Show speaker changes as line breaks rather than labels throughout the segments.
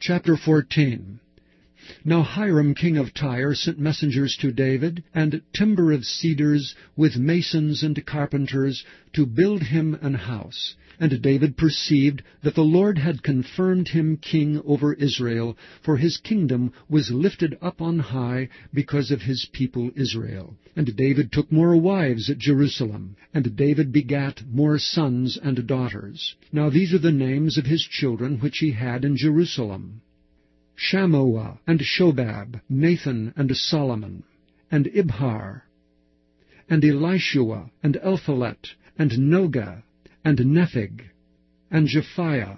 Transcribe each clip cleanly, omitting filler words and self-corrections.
Chapter 14. Now Hiram king of Tyre sent messengers to David, and timber of cedars, with masons and carpenters, to build him an house. And David perceived that the Lord had confirmed him king over Israel, for his kingdom was lifted up on high because of his people Israel. And David took more wives at Jerusalem, and David begat more sons and daughters. Now these are the names of his children which he had in Jerusalem: Shammua, and Shobab, Nathan, and Solomon, and Ibhar, and Elishua, and Elphalet, and Nogah, and Nepheg, and Japhiah,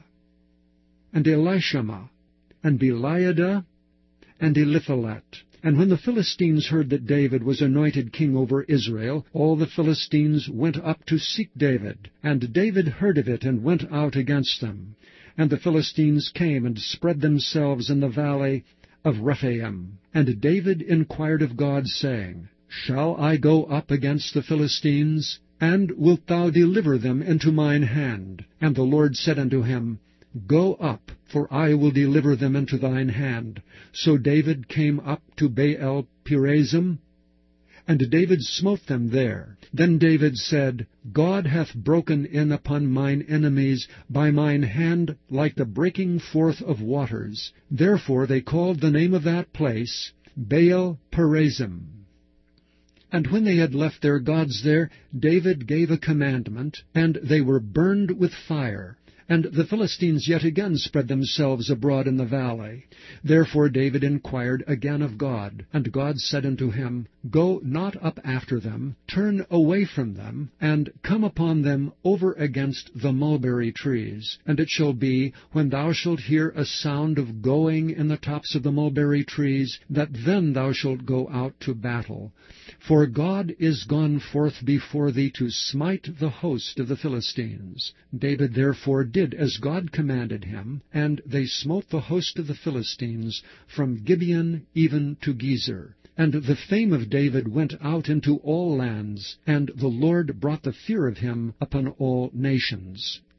and Elishama, and Beliada, and Eliphalet. And when the Philistines heard that David was anointed king over Israel, all the Philistines went up to seek David. And David heard of it, and went out against them. And the Philistines came and spread themselves in the valley of Rephaim. And David inquired of God, saying, Shall I go up against the Philistines? And wilt thou deliver them into mine hand? And the Lord said unto him, Go up, for I will deliver them into thine hand. So David came up to Baal Perazim, and David smote them there. Then David said, God hath broken in upon mine enemies by mine hand like the breaking forth of waters. Therefore they called the name of that place Baal Perazim. And when they had left their gods there, David gave a commandment, and they were burned with fire. And the Philistines yet again spread themselves abroad in the valley. Therefore David inquired again of God. And God said unto him, Go not up after them, turn away from them, and come upon them over against the mulberry trees. And it shall be, when thou shalt hear a sound of going in the tops of the mulberry trees, that then thou shalt go out to battle. For God is gone forth before thee to smite the host of the Philistines. David therefore did as God commanded him, and they smote the host of the Philistines from Gibeon even to Gezer. And the fame of David went out into all lands, and the Lord brought the fear of him upon all nations.